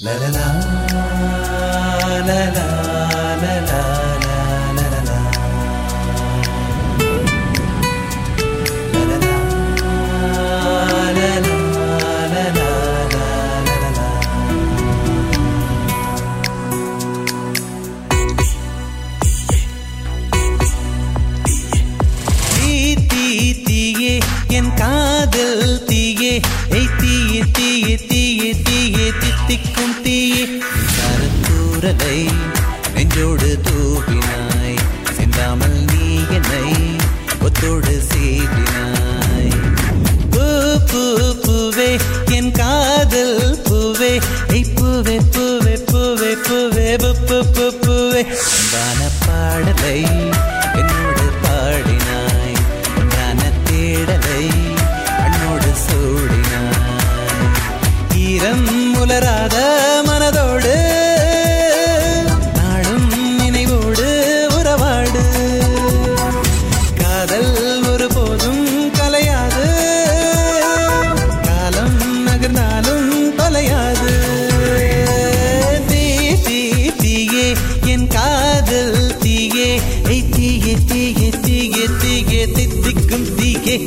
என் காதல் தீயே தீயே தீயே தீயே தீயே தித்திக்கும் தீயே சரத்தூரலை நெஞ்சோடு தூவினாய் சென்றாமல் நீ என்னை ஒத்தோடு சீவினாய் பூ பூ பூவே என் காதல் பூவே பூவே பூவே பூவே பூவே பூ பூ பூவே அன்பான பாடலை என்னோடு பாடினாய் அண்ணோடு சூடினாய் ஈரம் உலராத மனதோடு நாளும் நினைவோடு உறவாடு காதல் ஒருபோதும் கலையாது காலம் நகர்ந்தாலும் தொலையாது தீ தீ தீயே என் காதல் தீயே தீயே தீயே தீயே தீயே தித்திக்கும் தீயே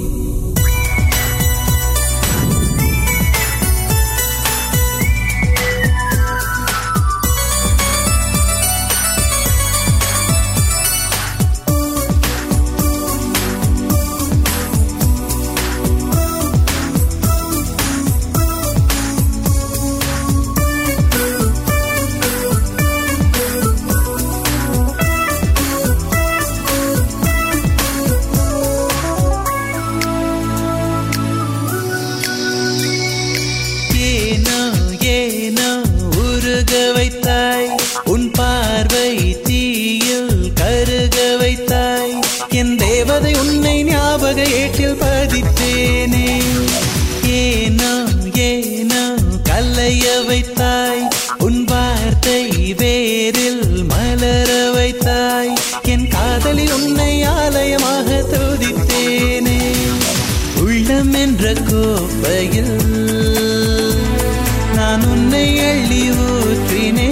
வைத்தாய் உன் பார்வை தீயில் கருக வைத்தாய் என் தேவதை உன்னை ஞாபக ஏட்டில் பதித்தேனே ஏனோ ஏனோ கல்லைய வைத்தாய் உன் வார்த்தை வேரில் மலர வைத்தாய் என் காதலில் உன்னை ஆலயமாக துதித்தேனே உள்ளம் என்ற கோப்பையில் நான் உன்னை அள்ளி ஊற்றினேன்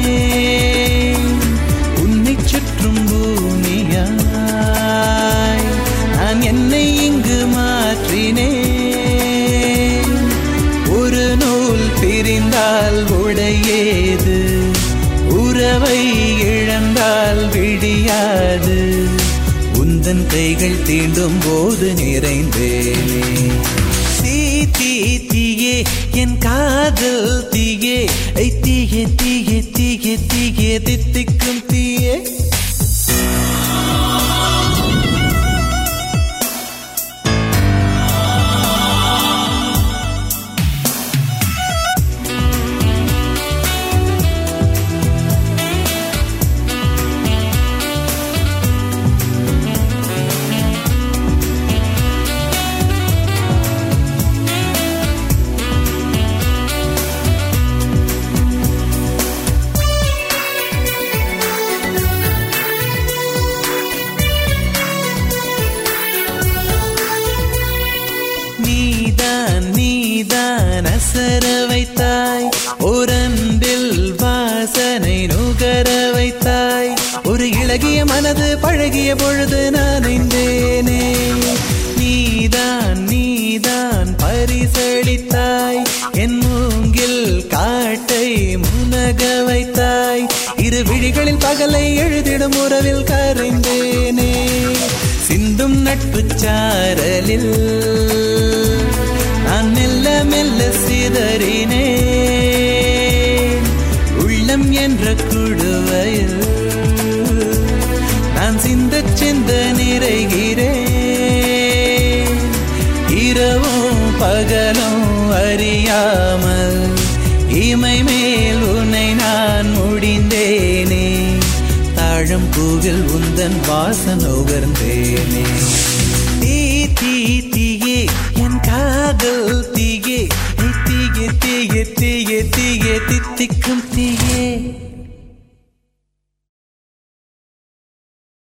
உன்னை சுற்றும் பூமியாய் நான் என்னை இங்கு மாற்றினேன் ஒரு நூல் பிரிந்தால் உடையேது உறவை இழந்தால் விடியாது உந்தன் கைகள் தீண்டும் போது நிறைந்தேனே தீ தீயே என் காதல் தீயே தீயே தீயே தீயே தீயே தித்திக்கும் தீயே நீதான் அசர வைத்தாய் ஓரன்பில் வாசனை நுகர வைத்தாய் ஒரு இளகிய மனது பழகிய பொழுது நனைந்தேனே நீதான் பரிசளித்தாய் என் மூங்கில் காட்டை முனக வைத்தாய் இரு விழிகளில் பகலை எழுதிடும் உறவில் கரைந்தேனே சிந்தும் நட்பு சாரலில் நான் மெல்ல மெல்ல சிதறினேன் உள்ளம் என்ற குடுவையில் நான் சிந்த நிறைகிறேன் இரவும் பகலும் அறியாமல் இமை மேல் உன்னை நான் முடிந்தேனே தாழம் பூவில் உந்தன் வாசம் உகர்ந்தேனே தீ தீ தீயே என் காதல் தீயே தீயே தீயே தீயே தீயே தித்திக்கும் தீயே